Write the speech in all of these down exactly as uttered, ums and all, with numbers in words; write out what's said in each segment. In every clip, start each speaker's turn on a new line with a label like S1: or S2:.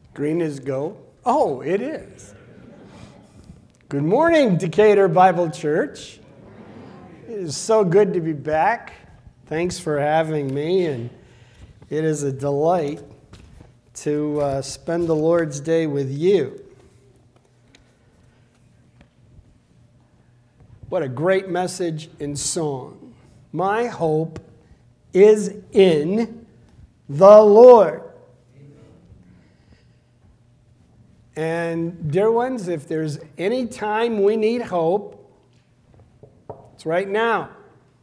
S1: Green is go. Oh, it is. Good morning, Decatur Bible Church. It is so good to be back. Thanks for having me, and it is a delight to uh, spend the Lord's Day with you. What a great message and song. My hope is in the Lord. And dear ones, if there's any time we need hope, it's right now.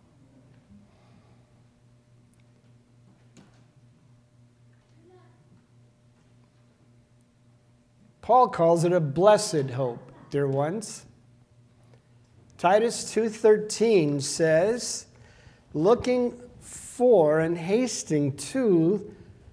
S1: Paul calls it a blessed hope, dear ones. Titus two thirteen says, looking for and hasting to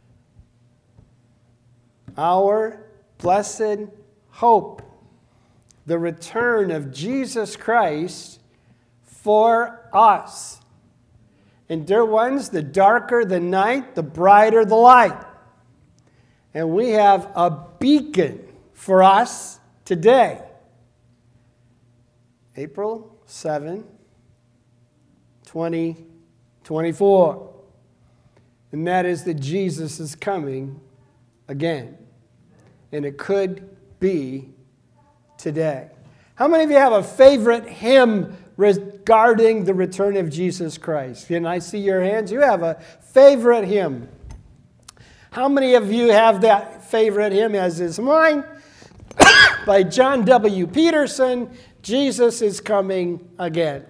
S1: our blessed hope, the return of Jesus Christ for us. And dear ones, the darker the night, the brighter the light. And we have a beacon for us today. April seventh, twenty twenty-four. And that is that Jesus is coming again. And it could be today. How many of you have a favorite hymn regarding the return of Jesus Christ? Can I see your hands? You have a favorite hymn. How many of you have that favorite hymn, as is mine, by John W. Peterson, Jesus is coming again?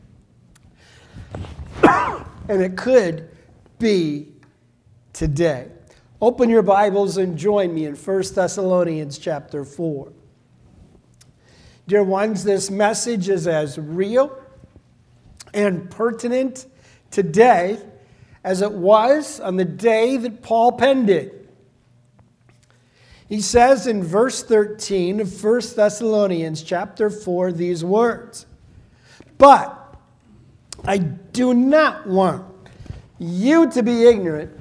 S1: And it could be today. Open your Bibles and join me in First Thessalonians chapter four. Dear ones, this message is as real and pertinent today as it was on the day that Paul penned it. He says in verse thirteen of First Thessalonians chapter four these words, "But I do not want you to be ignorant,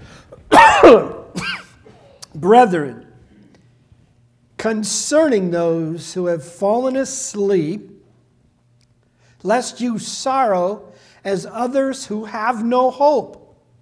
S1: brethren, concerning those who have fallen asleep, lest you sorrow as others who have no hope.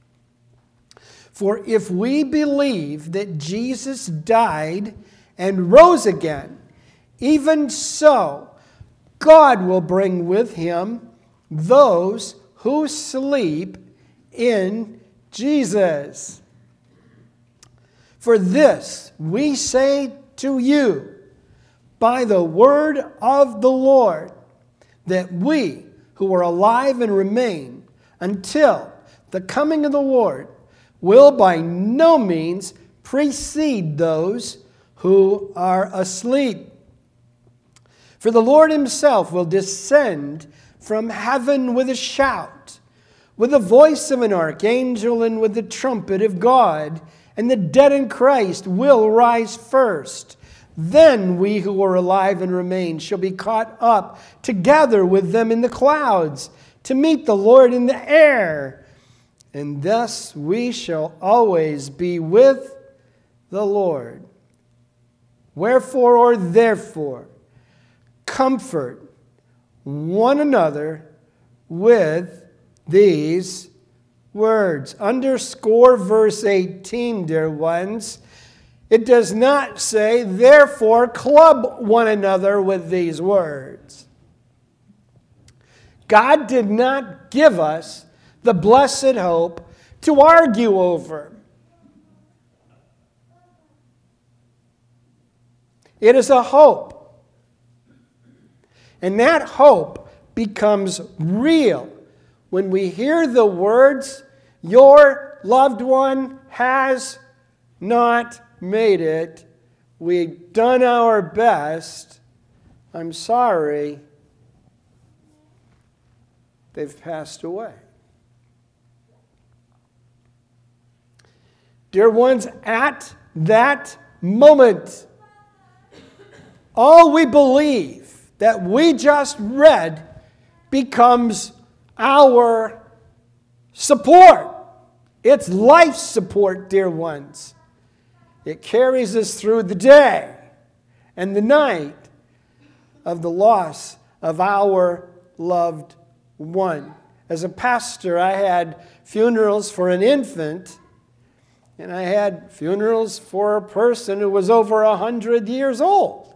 S1: For if we believe that Jesus died and rose again, even so God will bring with him those who sleep in Jesus. For this we say to you by the word of the Lord, that we who are alive and remain until the coming of the Lord will by no means precede those who are asleep. For the Lord himself will descend from heaven with a shout, with the voice of an archangel, and with the trumpet of God, and the dead in Christ will rise first. Then we who are alive and remain shall be caught up together with them in the clouds to meet the Lord in the air. And thus we shall always be with the Lord. Wherefore or therefore, comfort one another with these words." Underscore verse eighteen, dear ones. It does not say, therefore, club one another with these words. God did not give us the blessed hope to argue over. It is a hope. And that hope becomes real when we hear the words, "Your loved one has not made it. We've done our best. I'm sorry. They've passed away." Dear ones, at that moment, all we believe that we just read becomes our support. It's life support, dear ones. It carries us through the day and the night of the loss of our loved one. As a pastor, I had funerals for an infant, and I had funerals for a person who was over a hundred years old.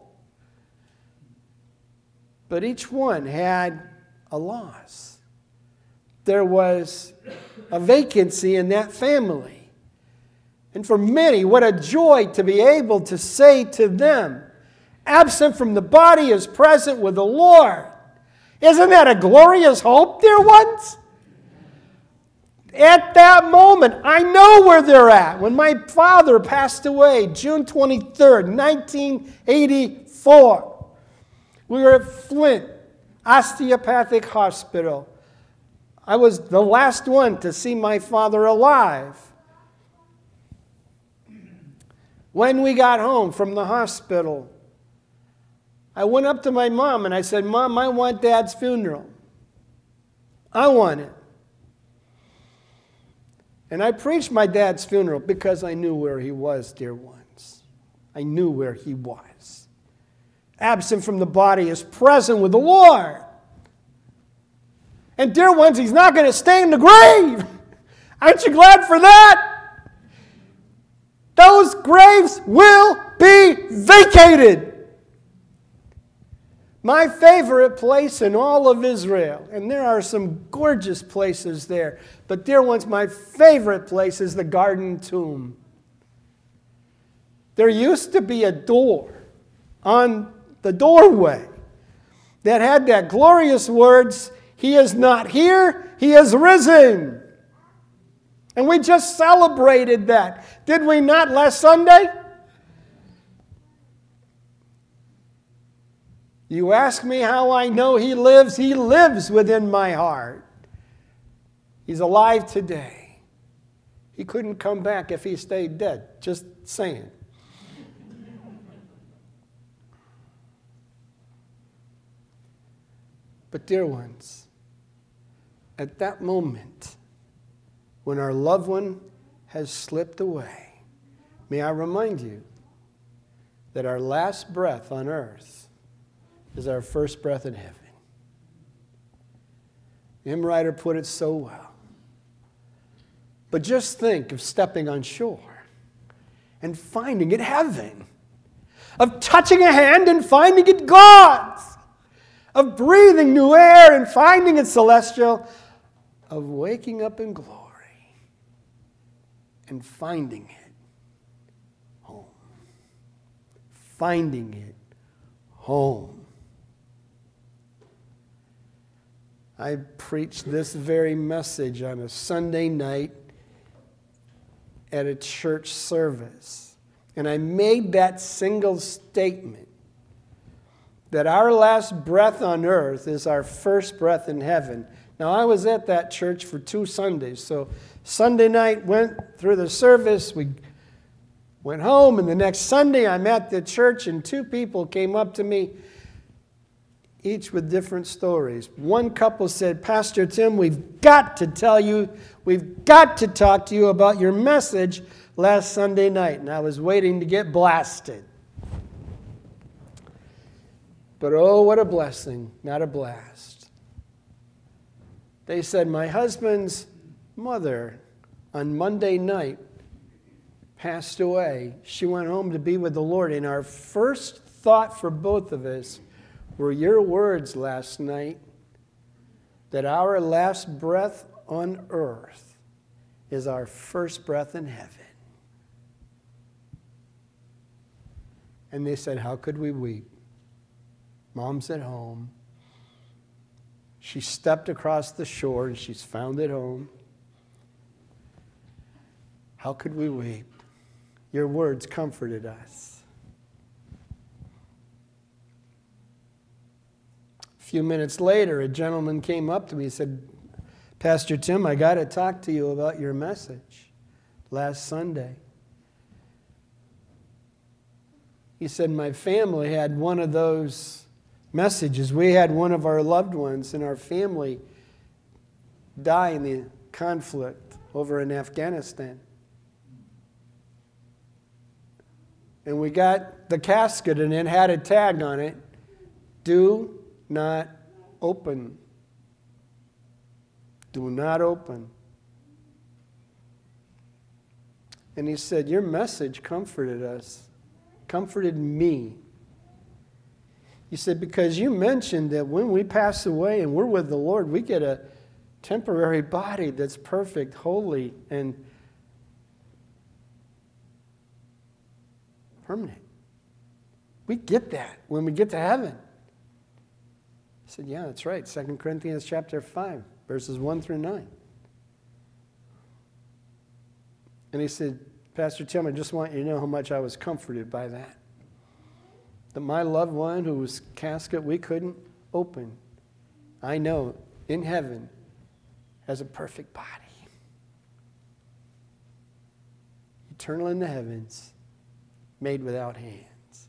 S1: But each one had a loss. There was a vacancy in that family. And for many, what a joy to be able to say to them, absent from the body is present with the Lord. Isn't that a glorious hope, dear ones? At that moment, I know where they're at. When my father passed away, June twenty-third, nineteen eighty-four, we were at Flint Osteopathic Hospital. I was the last one to see my father alive. When we got home from the hospital, I went up to my mom and I said, Mom, I want Dad's funeral. I want it. And I preached my dad's funeral because I knew where he was, dear ones. I knew where he was. Absent from the body is present with the Lord. And dear ones, he's not going to stay in the grave. Aren't you glad for that? Those graves will be vacated. My favorite place in all of Israel, and there are some gorgeous places there, but dear ones, my favorite place is the Garden Tomb. There used to be a door on the doorway that had that glorious words, He is not here, He is risen. And we just celebrated that. Did we not last Sunday? You ask me how I know He lives. He lives within my heart. He's alive today. He couldn't come back if He stayed dead. Just saying. But dear ones, at that moment, when our loved one has slipped away, may I remind you that our last breath on earth is our first breath in heaven. The hymn writer put it so well. But just think of stepping on shore and finding it heaven, of touching a hand and finding it God's, of breathing new air and finding it celestial, of waking up in glory and finding it home. Finding it home. I preached this very message on a Sunday night at a church service. And I made that single statement that our last breath on earth is our first breath in heaven. Now, I was at that church for two Sundays. So Sunday night, went through the service. We went home. And the next Sunday, I'm at the church, and two people came up to me, each with different stories. One couple said, Pastor Tim, we've got to tell you, we've got to talk to you about your message last Sunday night. And I was waiting to get blasted. But oh, what a blessing, not a blast. They said, my husband's mother on Monday night passed away. She went home to be with the Lord. And our first thought for both of us were your words last night, that our last breath on earth is our first breath in heaven. And they said, how could we weep? Mom's at home. She stepped across the shore and she's found it home. How could we weep? Your words comforted us. A few minutes later, a gentleman came up to me and said, Pastor Tim, I got to talk to you about your message last Sunday. He said, my family had one of those messages. We had one of our loved ones in our family die in the conflict over in Afghanistan. and we got the casket and it had a tag on it, do not open. Do not open. And he said, your message comforted us, comforted me. He said, because you mentioned that when we pass away and we're with the Lord, we get a temporary body that's perfect, holy, and permanent. We get that when we get to heaven. I said, yeah, that's right. Second Corinthians chapter five, verses one through nine. And he said, Pastor Tim, I just want you to know how much I was comforted by that. That my loved one whose casket we couldn't open, I know in heaven has a perfect body. Eternal in the heavens, made without hands.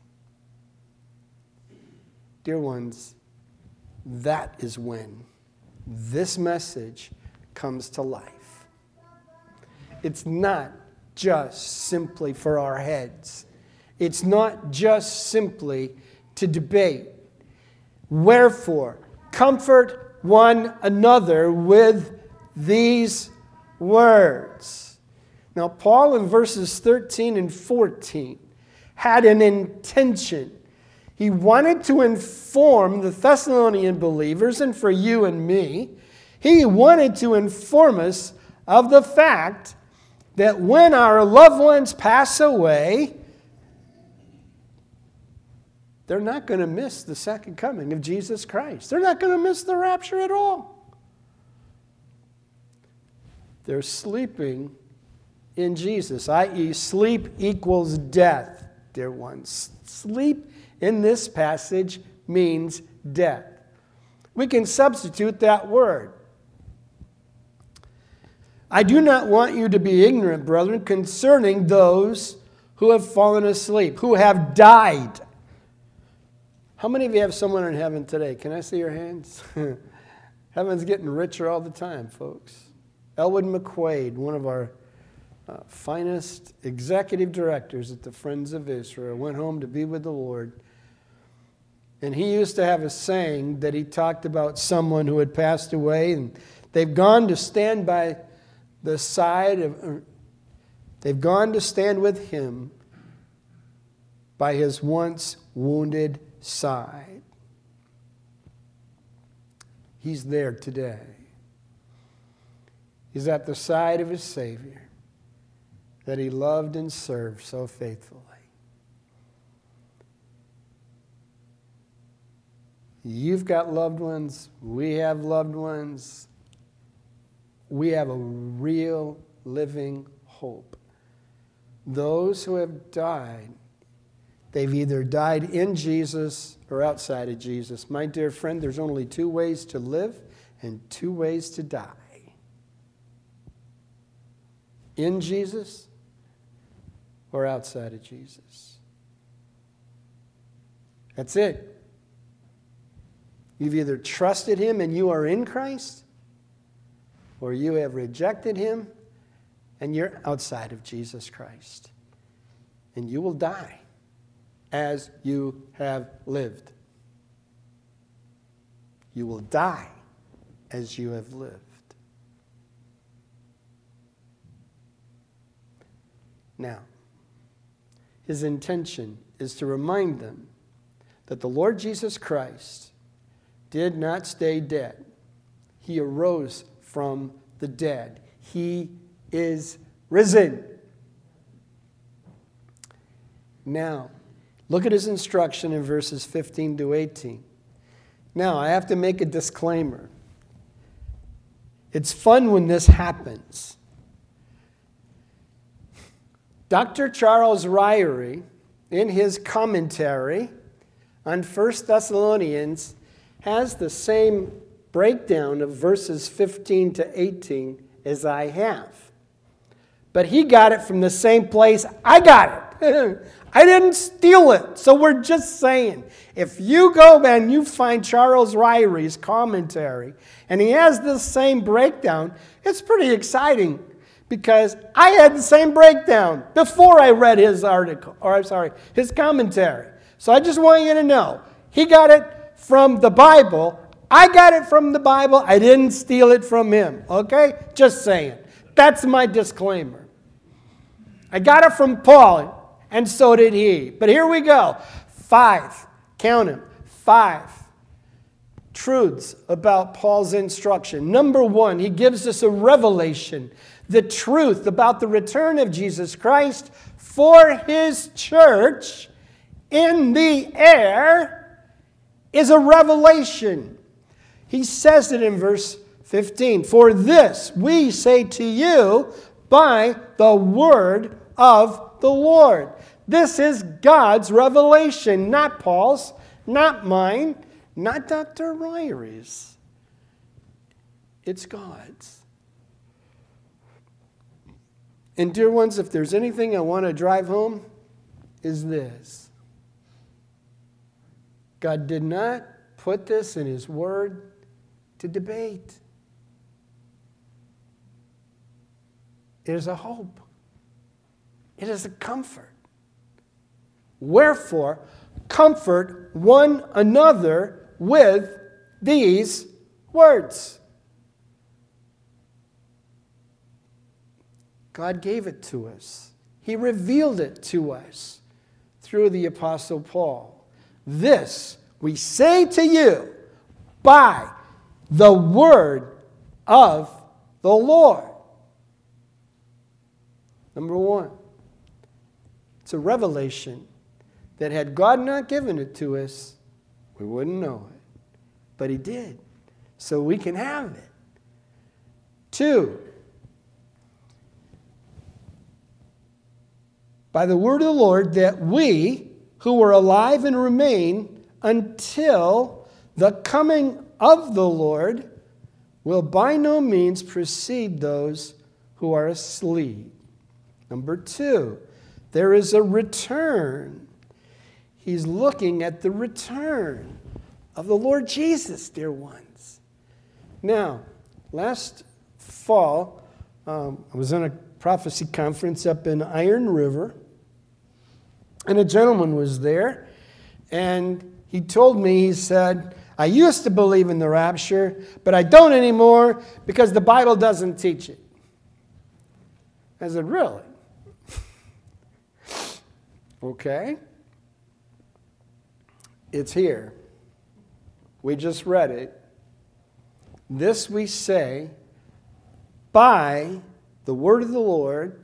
S1: Dear ones, that is when this message comes to life. It's not just simply for our heads. It's not just simply to debate. Wherefore, comfort one another with these words. Now, Paul in verses thirteen and fourteen had an intention. He wanted to inform the Thessalonian believers, and for you and me, he wanted to inform us of the fact that when our loved ones pass away, they're not going to miss the second coming of Jesus Christ. They're not going to miss the rapture at all. They're sleeping in Jesus, that is sleep equals death, dear ones. Sleep in this passage means death. We can substitute that word. I do not want you to be ignorant, brethren, concerning those who have fallen asleep, who have died. How many of you have someone in heaven today? Can I see your hands? Heaven's getting richer all the time, folks. Elwood McQuaid, one of our uh, finest executive directors at the Friends of Israel, went home to be with the Lord. And he used to have a saying that he talked about someone who had passed away, and they've gone to stand by the side of, uh, they've gone to stand with him by his once wounded side. He's there today. He's at the side of his Savior that he loved and served so faithfully. You've got loved ones. We have loved ones. We have a real living hope. Those who have died, they've either died in Jesus or outside of Jesus. My dear friend, there's only two ways to live and two ways to die. In Jesus or outside of Jesus. That's it. You've either trusted him and you are in Christ, or you have rejected him and you're outside of Jesus Christ. And you will die as you have lived. You will die as you have lived. Now, his intention is to remind them that the Lord Jesus Christ did not stay dead. He arose from the dead. He is risen. Now, look at his instruction in verses fifteen to eighteen. Now, I have to make a disclaimer. It's fun when this happens. Doctor Charles Ryrie, in his commentary on First Thessalonians, has the same breakdown of verses fifteen to eighteen as I have. But he got it from the same place I got it. I didn't steal it. So we're just saying, if you go and you find Charles Ryrie's commentary, and he has this same breakdown, it's pretty exciting. because I had the same breakdown before I read his article, or I'm sorry, his commentary. So I just want you to know, he got it from the Bible. I got it from the Bible. I didn't steal it from him, okay? Just saying. That's my disclaimer. I got it from Paul, and so did he. But here we go. Five, count them, five truths about Paul's instruction. Number one, he gives us a revelation. The truth about the return of Jesus Christ for his church in the air is a revelation. He says it in verse fifteen. For this we say to you by the word of the Lord. This is God's revelation, not Paul's, not mine, not Doctor Ryer's. It's God's. And dear ones, if there's anything I want to drive home, is this. God did not put this in his word to debate. It is a hope. It is a comfort. Wherefore, comfort one another with these words. God gave it to us. He revealed it to us through the Apostle Paul. This we say to you by the word of the Lord. Number one, it's a revelation that had God not given it to us, we wouldn't know it. But he did, so we can have it. Two, by the word of the Lord, that we who are alive and remain until the coming of the Lord will by no means precede those who are asleep. Number two, there is a return. He's looking at the return of the Lord Jesus, dear ones. Now, last fall, um, I was on a prophecy conference up in Iron River, and a gentleman was there, and he told me, he said, I used to believe in the rapture, but I don't anymore because the Bible doesn't teach it. I said, really? Okay. It's here. We just read it. This we say by the word of the Lord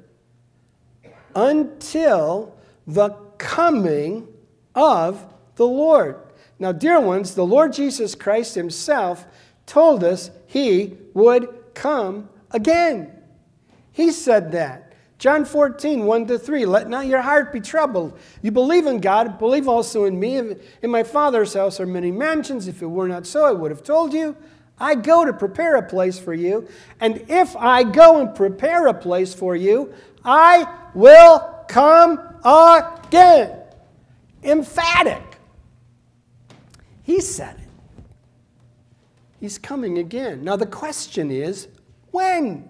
S1: until the coming of the Lord. Now, dear ones, the Lord Jesus Christ himself told us he would come again. He said that. John fourteen, one to three, let not your heart be troubled. You believe in God, believe also in me. In my Father's house are many mansions. If it were not so, I would have told you. I go to prepare a place for you. And if I go and prepare a place for you, I will come again. Emphatic. He said it. He's coming again. Now the question is, when?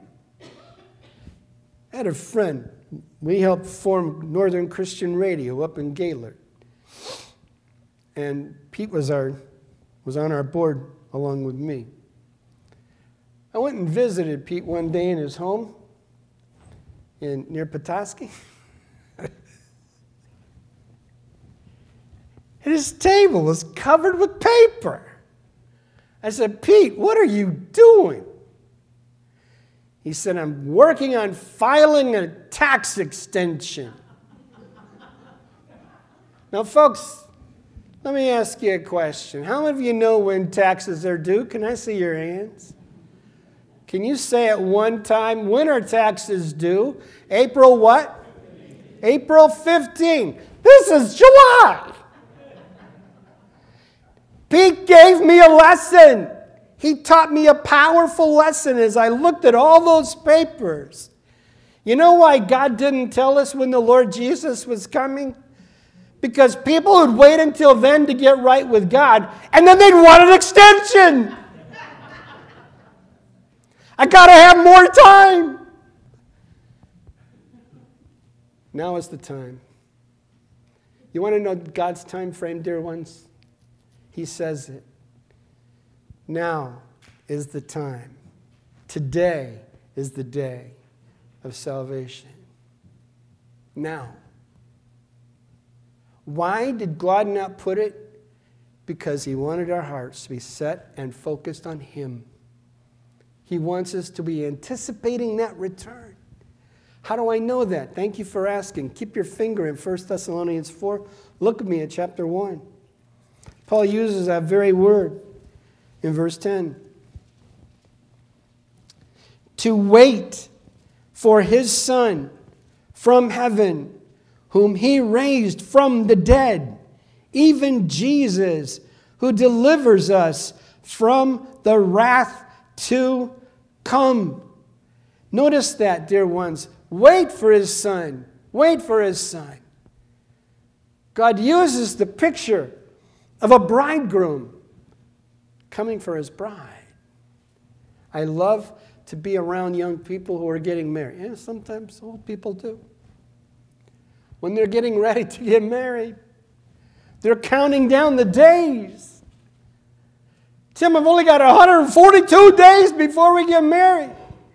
S1: I had a friend. We helped form Northern Christian Radio up in Gaylord. And Pete was our was on our board along with me. I went and visited Pete one day in his home in near Petoskey. His table was covered with paper. I said, Pete, what are you doing? He said, I'm working on filing a tax extension. Now, folks, let me ask you a question. How many of you know when taxes are due? Can I see your hands? Can you say at one time, when are taxes due? April what? April fifteenth. This is July. Pete gave me a lesson. He taught me a powerful lesson as I looked at all those papers. You know why God didn't tell us when the Lord Jesus was coming? Because people would wait until then to get right with God, and then they'd want an extension. I got to have more time. Now is the time. You want to know God's time frame, dear ones? He says it. Now is the time. Today is the day of salvation. Now. Why did God not put it? Because He wanted our hearts to be set and focused on Him. He wants us to be anticipating that return. How do I know that? Thank you for asking. Keep your finger in First Thessalonians four. Look at me at chapter one. Paul uses that very word in verse ten. To wait for His Son from heaven, whom He raised from the dead, even Jesus, who delivers us from the wrath to come. Notice that, dear ones. Wait for His Son. Wait for His Son. God uses the picture of a bridegroom coming for his bride. I love to be around young people who are getting married. And sometimes old people do. When they're getting ready to get married, they're counting down the days. Tim, I've only got one hundred forty-two days before we get married.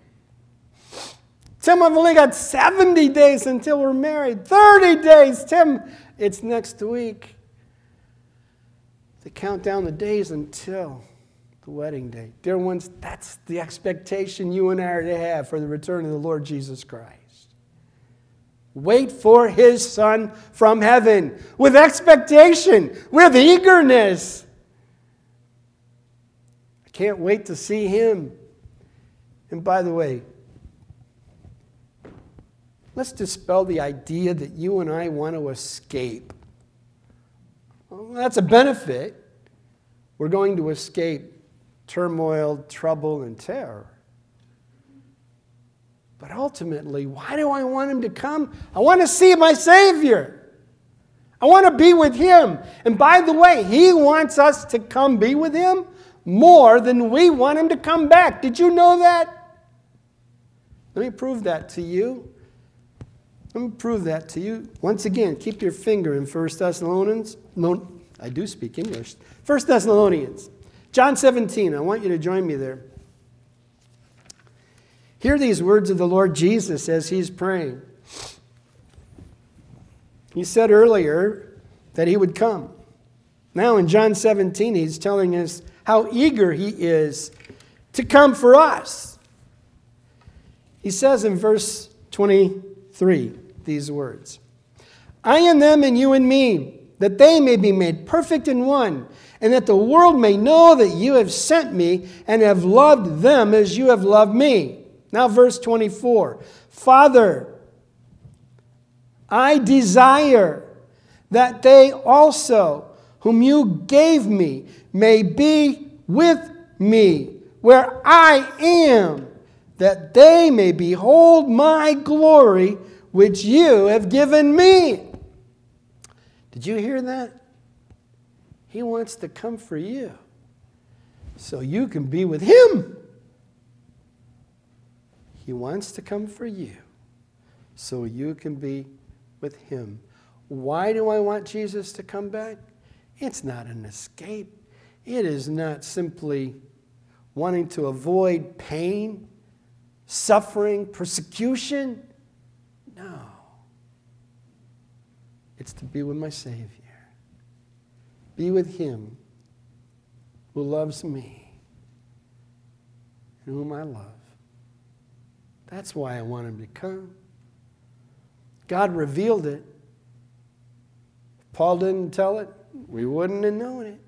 S1: Tim, I've only got seventy days until we're married. thirty days. Tim, it's next week. They count down the days until the wedding day. Dear ones, that's the expectation you and I are to have for the return of the Lord Jesus Christ. Wait for His Son from heaven with expectation, with eagerness. I can't wait to see Him. And by the way, let's dispel the idea that you and I want to escape. Well, that's a benefit. We're going to escape turmoil, trouble, and terror. But ultimately, why do I want Him to come? I want to see my Savior. I want to be with Him. And by the way, He wants us to come be with Him more than we want Him to come back. Did you know that? Let me prove that to you. Let me prove that to you. Once again, keep your finger in First Thessalonians. No, I do speak English. First Thessalonians. John seventeen. I want you to join me there. Hear these words of the Lord Jesus as He's praying. He said earlier that He would come. Now in John seventeen, He's telling us how eager He is to come for us. He says in verse twenty-three these words. I in them and you in me, that they may be made perfect in one, and that the world may know that you have sent me and have loved them as you have loved me. Now verse twenty-four. Father, I desire that they also, whom you gave me, may be with me where I am, that they may behold my glory which you have given me. Did you hear that? He wants to come for you so you can be with Him. He wants to come for you so you can be with Him. Why do I want Jesus to come back? It's not an escape. It is not simply wanting to avoid pain, suffering, persecution. No. It's to be with my Savior. Be with Him who loves me and whom I love. That's why I want Him to come. God revealed it. If Paul didn't tell it, we wouldn't have known it.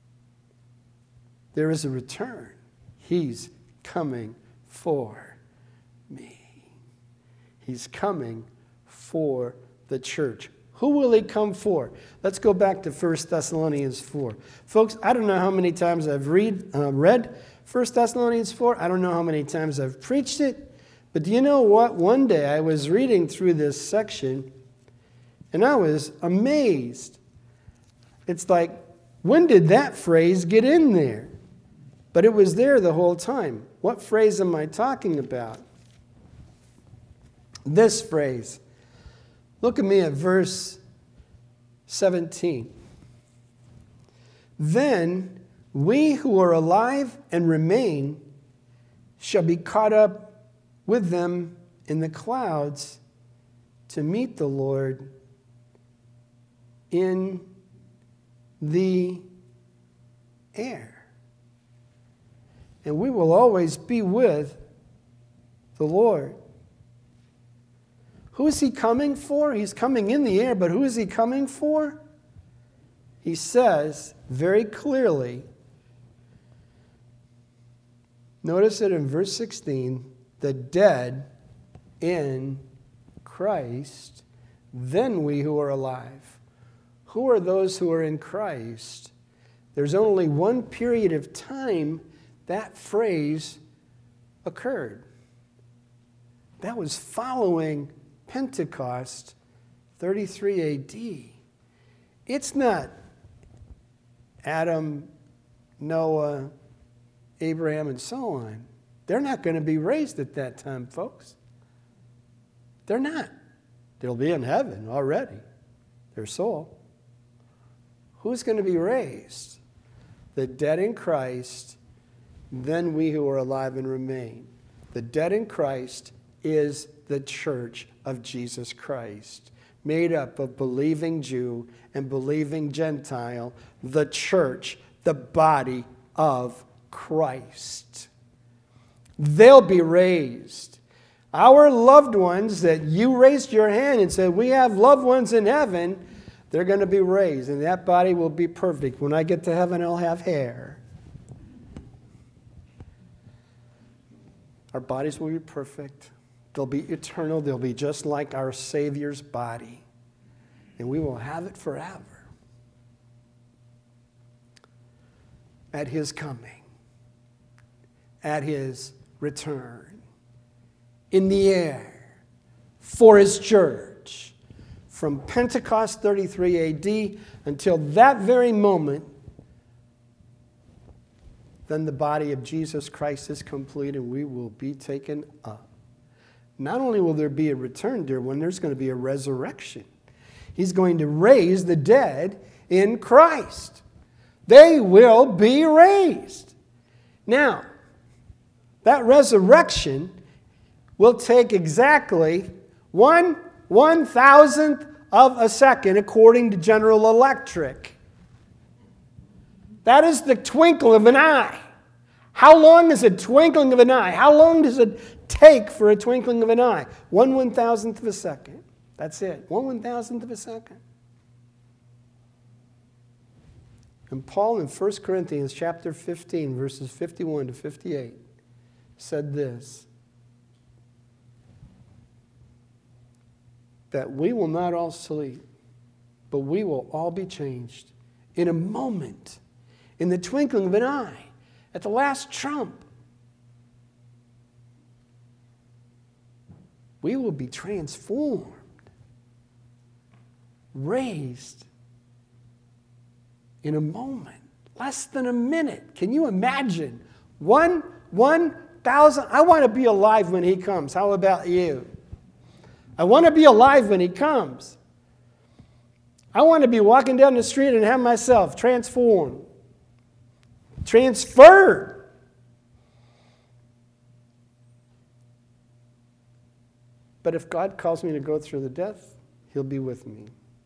S1: There is a return. He's coming for me. He's coming for the church. Who will He come for? Let's go back to First Thessalonians four. Folks, I don't know how many times I've read, uh, read First Thessalonians four. I don't know how many times I've preached it. But do you know what? One day I was reading through this section, and I was amazed. It's like, when did that phrase get in there? But it was there the whole time. What phrase am I talking about? This phrase. Look at me at verse seventeen. Then we who are alive and remain shall be caught up with them in the clouds to meet the Lord in the air. And we will always be with the Lord. Who is he coming for? He's coming in the air, but who is he coming for? He says very clearly, notice it in verse sixteen, the dead in Christ, then we who are alive. Who are those who are in Christ? There's only one period of time that phrase occurred. That was following Pentecost, thirty-three A D. It's not Adam, Noah, Abraham, and so on. They're not going to be raised at that time, folks. They're not. They'll be in heaven already, their soul. Who's going to be raised? The dead in Christ, then we who are alive and remain. The dead in Christ is the church of Jesus Christ, made up of believing Jew and believing Gentile, the church, the body of Christ. They'll be raised. Our loved ones that you raised your hand and said, we have loved ones in heaven, they're going to be raised, and that body will be perfect. When I get to heaven, I'll have hair. Our bodies will be perfect. They'll be eternal. They'll be just like our Savior's body. And we will have it forever. At his coming. At his return. In the air. For his church. From Pentecost thirty-three A D until that very moment, then the body of Jesus Christ is complete and we will be taken up. Not only will there be a return, dear one, there's going to be a resurrection. He's going to raise the dead in Christ. They will be raised. Now, that resurrection will take exactly one one thousandth of a second according to General Electric. That is the twinkle of an eye. How long is a twinkling of an eye? How long does it take for a twinkling of an eye? One one thousandth of a second. That's it. One one thousandth of a second. And Paul in First Corinthians chapter fifteen, verses fifty-one to fifty-eight, said this, that we will not all sleep, but we will all be changed in a moment, in the twinkling of an eye, at the last trump. We will be transformed, raised in a moment, less than a minute. Can you imagine? One, one thousand. I want to be alive when he comes. How about you? I want to be alive when he comes. I want to be walking down the street and have myself transformed, transferred. But if God calls me to go through the death, he'll be with me.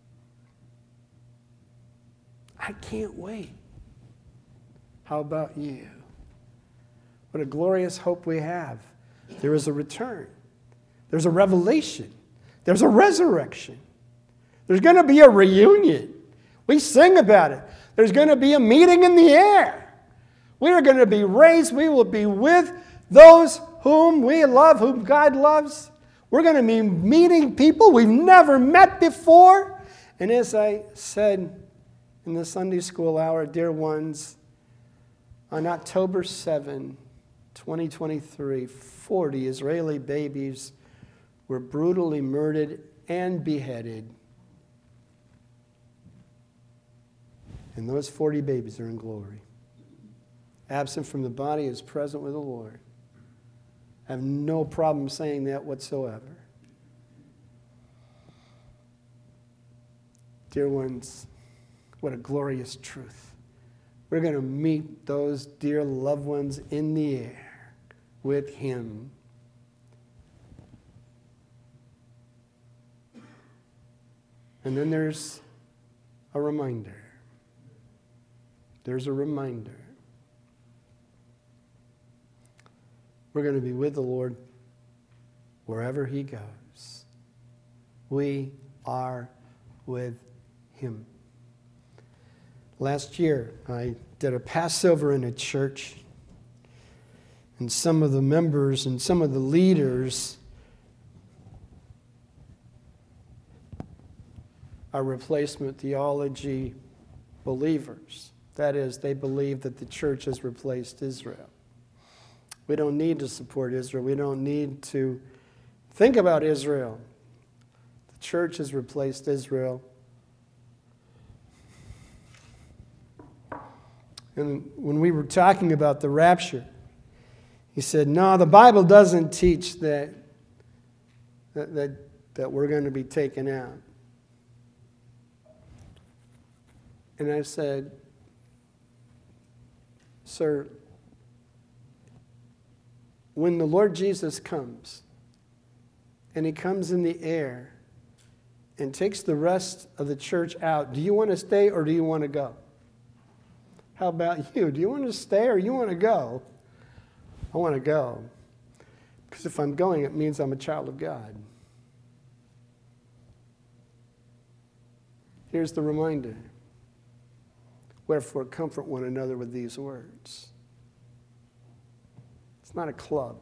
S1: I can't wait. How about you? What a glorious hope we have. There is a return. There's a revelation. There's a resurrection. There's going to be a reunion. We sing about it. There's going to be a meeting in the air. We are going to be raised. We will be with those whom we love, whom God loves. We're going to be meeting people we've never met before. And as I said in the Sunday school hour, dear ones, on October seventh, twenty twenty-three, forty Israeli babies were brutally murdered and beheaded. And those forty babies are in glory. Absent from the body is present with the Lord. I have no problem saying that whatsoever. Dear ones, what a glorious truth. We're going to meet those dear loved ones in the air with him. And then there's a reminder. There's a reminder. We're going to be with the Lord wherever he goes. We are with him. Last year, I did a Passover in a church, and some of the members and some of the leaders are replacement theology believers. That is, they believe that the church has replaced Israel. We don't need to support Israel. We don't need to think about Israel. The church has replaced Israel. And when we were talking about the rapture, he said, no, the Bible doesn't teach that, that, that, that we're going to be taken out. And I said, sir, when the Lord Jesus comes, and he comes in the air and takes the rest of the church out, do you want to stay or do you want to go? How about you? Do you want to stay or you want to go? I want to go. Because if I'm going, it means I'm a child of God. Here's the reminder. Wherefore, comfort one another with these words. It's not a club.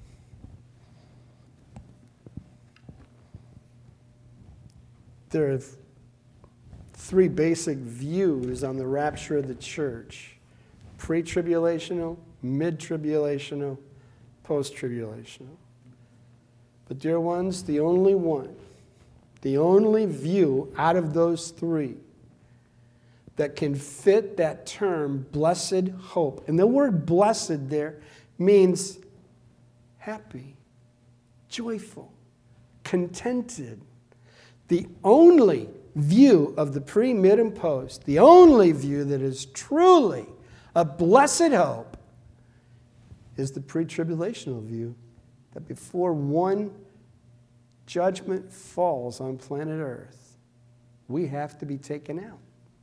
S1: There are three basic views on the rapture of the church: pre-tribulational, mid-tribulational, post-tribulational. But dear ones, the only one, the only view out of those three that can fit that term, blessed hope. And the word blessed there means happy, joyful, contented. The only view of the pre, mid, and post, the only view that is truly a blessed hope, is the pre-tribulational view, that before one judgment falls on planet Earth, we have to be taken out.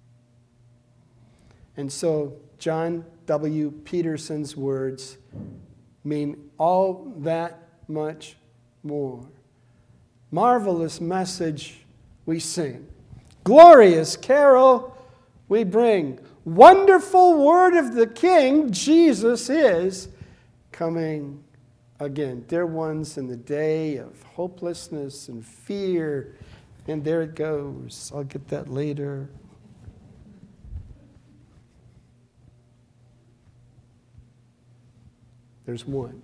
S1: And so John W. Peterson's words mean all that much more. Marvelous message we sing. Glorious carol we bring. Wonderful word of the King, Jesus is coming again. Dear ones, in the day of hopelessness and fear, and there it goes. I'll get that later. There's one.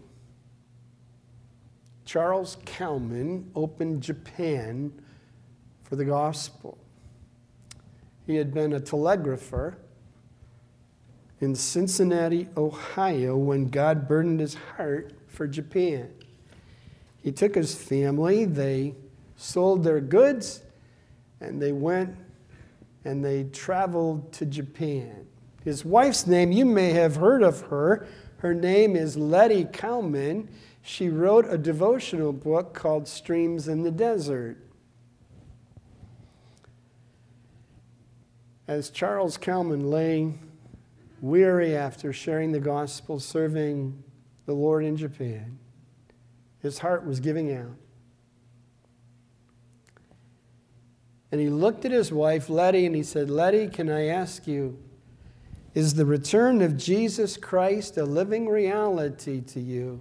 S1: Charles Kalman opened Japan for the gospel. He had been a telegrapher in Cincinnati, Ohio, when God burdened his heart for Japan. He took his family, they sold their goods, and they went and they traveled to Japan. His wife's name, you may have heard of her. Her name is Letty Kalman. She wrote a devotional book called Streams in the Desert. As Charles Kalman lay weary after sharing the gospel, serving the Lord in Japan, his heart was giving out. And he looked at his wife, Letty, and he said, Letty, can I ask you, is the return of Jesus Christ a living reality to you?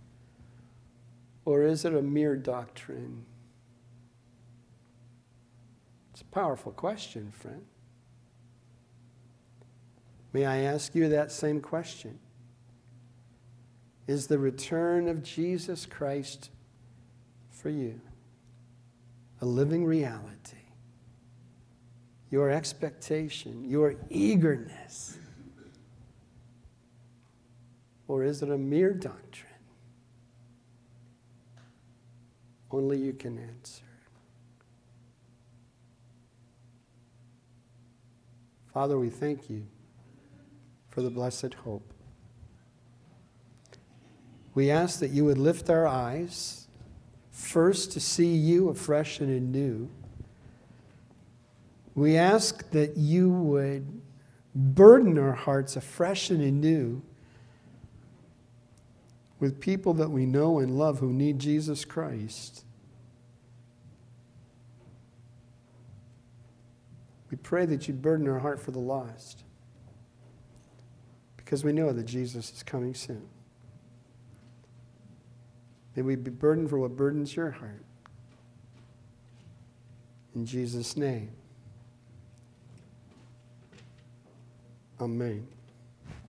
S1: Or is it a mere doctrine? It's a powerful question, friend. May I ask you that same question? Is the return of Jesus Christ for you a living reality? Your expectation, your eagerness? Or is it a mere doctrine? Only you can answer. Father, we thank you for the blessed hope. We ask that you would lift our eyes, first to see you afresh and anew. We ask that you would burden our hearts afresh and anew with people that we know and love who need Jesus Christ. We pray that you'd burden our heart for the lost, because we know that Jesus is coming soon. May we be burdened for what burdens your heart. In Jesus' name, amen.